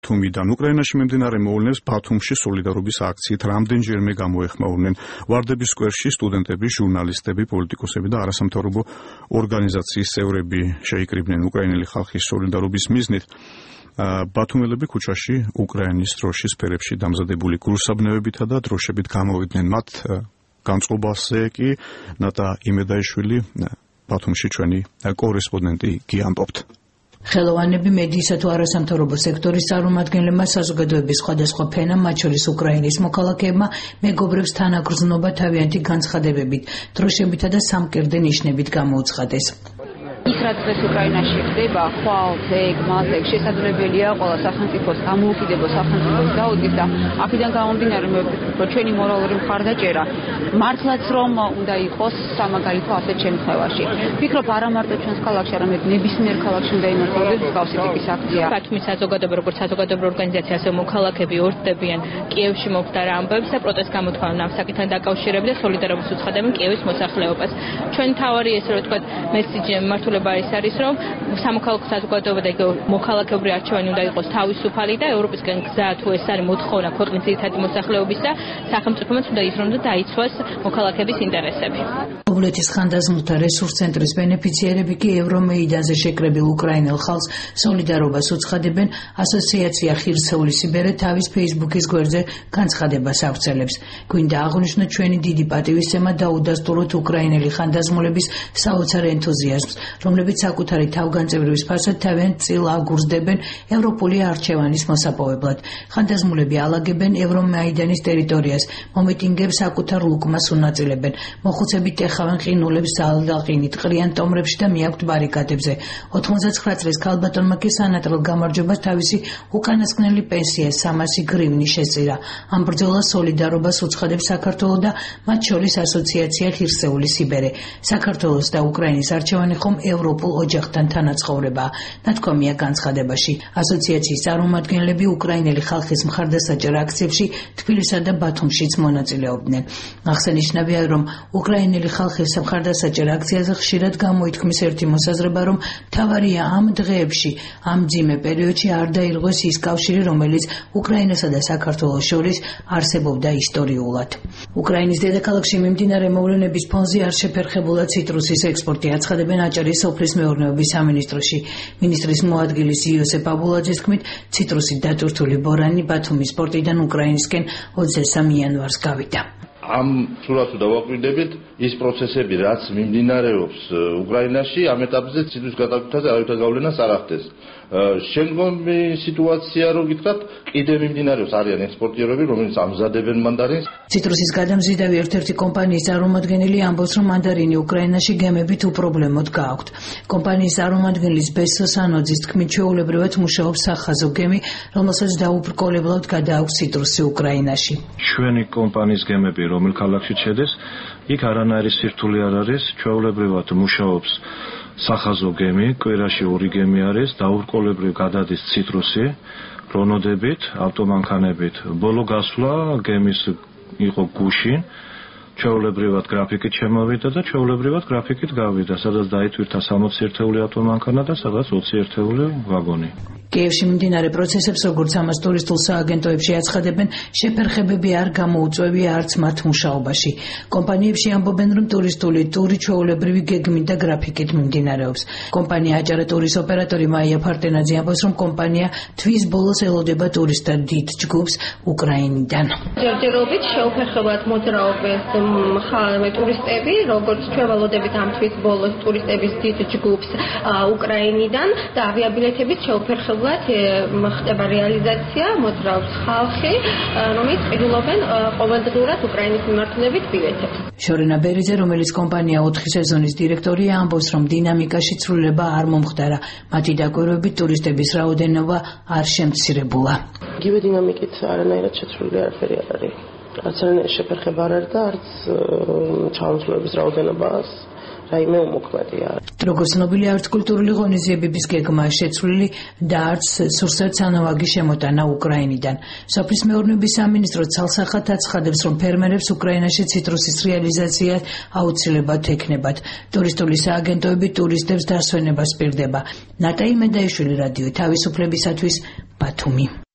ბათუმიდან. უკრაინაში მიმდინარე მოვლენებს ბათუმში სოლიდარობის აქციით რამდენჯერმე გამოეხმაურნენ ვარდების სკვერში სტუდენტები, ჟურნალისტები, პოლიტიკოსები და არასამთავრობო ორგანიზაციის წევრები შეიკრიბნენ უკრაინელი ხალხის სოლიდარობის მიზნით. ბათუმელები ქუჩაში უკრაინის დროშის ფერებში დამზადებული გულსაბნევებითა და დროშებით გამოვიდნენ. მათ განწყობაზე კი ნატა იმედაიშვილი ბათუმში ჩვენი კორესპონდენტი გიამბობთ. ხელოვანები, მედიისა თუ არასამთავრობო სექტორის წარმომადგენლებმა, საზოგადოების სხვადასხვა ფენა, მათ შორის უკრაინის მოქალაქეებმა, მეგობრებს თანაგრძნობა თავიანთი განცხადებებით, დროშებითა და სამკერდე ნიშნებით გამოუცხადეს. ის რაც დღეს უკრაინაში ხდება, ხვალ, ზეგ, მაზეგ, შესაძლებელია ყველა სახელმწიფოს დამოუკიდებელ სახელმწიფოს გაუწის და აქედან გამომდინარე მოვიფიქროთ, რომ ჩვენი მორალური მხარდაჭერა მართლაც რომ უნდა იყოს სამაგალითო ასეთ შემთხვევაში. ვფიქრობ არა მარტო ჩვენს ქალაქში, არამედ ნებისმიერ ქალაქში უნდა იმართებოდეს მსგავსი ტიპის აქცია. ბათუმის საზოგადოება, როგორც საზოგადოებრივი ორგანიზაცია, ასე მოქალაქეები ორთდებიან კიევში მომხდარ ამბებს და პროტესტ გამოთქვამენ ამ საკითხთან დაკავშირებით და სოლიდარობას უცხადებენ კიევის მოსახლეობას. ჩვენ თავარი ესე რომ ვთქვათ, მესიჯი მართულება ის არის, რომ სამოქალაქო საზოგადოება და მოქალაქეობრივი არჩევანი უნდა იყოს თავისუფალი და ევროპისგან გზა თუ ეს არის მოთხოვნა ქვეყნის ძირითადი მოსახლეობის და სახელმწიფოებმაც უნდა ის რომ დაიცვას მოქალაქეების ინტერესები. ობლეთის ხანდაზმულთა რესურს ცენტრის ბენეფიციარები კი ევრომეიდანზე შეკრებილ უკრაინელ ხალხს სოლიდარობას უცხადებენ. ასოციაცია ხირცეული სიბერე თავის ფეისბუქის გვერდზე განცხადებას ავრცელებს. გვინდა აღვნიშნოთ ჩვენი დიდი პატივისცემა და უდასტუროთ უკრაინელი ხანდაზმულების საოცარ ენთუზიაზმს, რომლებიც საკუთარი თავგანწირვის ფარსად თავიანთ წილ აგურზდებენ ევროპული არჩევანის მოსაპოვებლად. ხანდაზმულები ალაგებენ ევრომაიდანის ტერიტორიას, მომიტინგებს საკუთარ ლუკმას უნაწილებენ, მოხუცებით ეხავენ ყინულებს ზალდაყინით, ყრიან ტომრებში და მიაქვთ ბარიკადებზე. 99 წლის ქალბატონმა კი სანატრელ გამარჯვებას თავისი უკანასკნელი პენსია 300 გრივნი შეწირა. ამ ბრძოლას სოლიდარობას უცხადებს საქართველო და მათ შორის ასოციაცია ხირცეული სიბერე. საქართველოს და უკრაინის არჩევანი ხომ ევროპულ ოჯახთან თანაცხოვრებაა, ნათქვამია განცხადებაში. ასოციაციის წარმომადგენლები უკრაინელი ხალხის მხარდასაჭერ აქციებში თბილისსა და ბათუმშიც მონაწილეობდნენ. აღსანიშნავია, რომ უკრაინელი ხალხის მხარდასაჭერ აქციაზე ხშირად გამოითქმის ერთი მოსაზრება, რომ მთავარია ამ დღეებში, ამ მძიმე პერიოდში არ დაირღვეს ის კავშირი, რომელიც უკრაინასა და საქართველოს შორის არსებობდა ისტორიულად. უკრაინის დედაქალაქში მიმდინარე მოვლენების ფონზე არ შეფერხებულა ციტრუსის ექსპორტი, აცხადებენ აჭარის სოფლის მეურნეობის სამინისტროში. მინისტრის მოადგილის იოსებ აბულაძის თქმით, ციტრუსით დატვირთული ბორანი ბათუმის პორტიდან უკრაინისკენ 23 იანვარს გავიდა. ამ სურათს დავაკვირდებით, ის პროცესები, რაც მიმდინარეობს უკრაინაში, ამ ეტაპზე ციტრუსის გადაკვეთაზე არავითარ გავლენას არ ახდენს. შემდგომი სიტუაცია, რო გითხრათ, კიდევ მიმდინარეობს, არიან ექსპორტიორები, რომლებიც ამზადებენ მანდარინს. ციტრუსის გადამზიდავი ერთ-ერთი კომპანიის წარმომადგენელი ამბობს, რომ მანდარინი უკრაინაში გემებით უპრობლემოდ გააქვთ. კომპანიის წარმომადგენლის ბესო სანოძის თქმით, ჩვეულებრივად მუშაობს სახაზო გემი, რომელსაც დაუბრკოლებლად გადააქვს ციტრუსი უკრაინაში. ჩვენი კომპანიის გემები რომელ ქალაქში შედეს, იქ არანაირი სირთულე არ არის, ჩვეულებრივად მუშაობს სახაზო გემი, კვირაში 2 გემი არის, დაურყოლებრივ გადადის ციტრუსი, რონოდებით, ავტომანქანებით. ბოლო გასვლა გემის იყო გუშინ, ჩვეულებრივად გრაფიკით შემოვიდა და ჩვეულებრივად გრაფიკით გავიდა, სადაც დაითვირთა 60 ერთეული ავტომანქანა და სადაც 20 ერთეული ვაგონი. კიევში მიმდინარე პროცესებს, როგორც ამას ტურისტულ სააგენტოებში აცხადებენ, შეფერხებები არ გამოუწვევია არც მათ მუშაობაში. კომპანიებში ამბობენ, რომ ტურისტული ტური ჩვეულებრივი გეგმით და გრაფიკით მიმდინარეობს. კომპანია აჭარა ტურის ოპერატორი მაია ფარტენაძე ამბობს, რომ კომპანია თვის ბოლოს ელოდება ტურისტთა დიდ ჯგუფს უკრაინიდან. ჯერჯერობით შეუფერხებლად მოძრაობენ ტურისტები, როგორც ჩვენ ვალოდებით ამ თვის ბოლოს ტურისტების დიდ ჯგუფს უკრაინიდან და ავიაბილეთებით შეუფერხებლად ხდება რეალიზაცია, მოძრაობს ხალხი, რომელიც ყიდულობენ ყოველდღიურად უკრაინის მიმართულებით ბილეთებს. შორენა ბერიძე, რომელიც კომპანია 4 სეზონის დირექტორია, ამბობს, რომ დინამიკაში ცვლილება არ მომხდარა. მათი დაკვირვებით ტურისტების რაოდენობა არ შემცირებულა. იგივე დინამიკით არანაირად შეცვლილი არაფერი არ არის. არც არანაირი შეფერხება არ არის და არც ჩამოსვლების რაოდენობას რაიმე უმოქმედია. როგორც ცნობილია, არც კულტურული ღონისძიებების გეგმაა შეცვლილი და არც სურსათ-სანავაგი შემოტანა უკრაინიდან. სოფლის მეურნეობის სამინისტრო ცალსახად აცხადებს, რომ ფერმერებს უკრაინაში ციტრუსის რეალიზაცია აუცილებლად ექნებათ. ტურისტული სააგენტოები ტურისტებს დასვენებას პირდება. ნატა იმედაიშვილი, რადიო თავისუფლებისათვის, ბათუმი.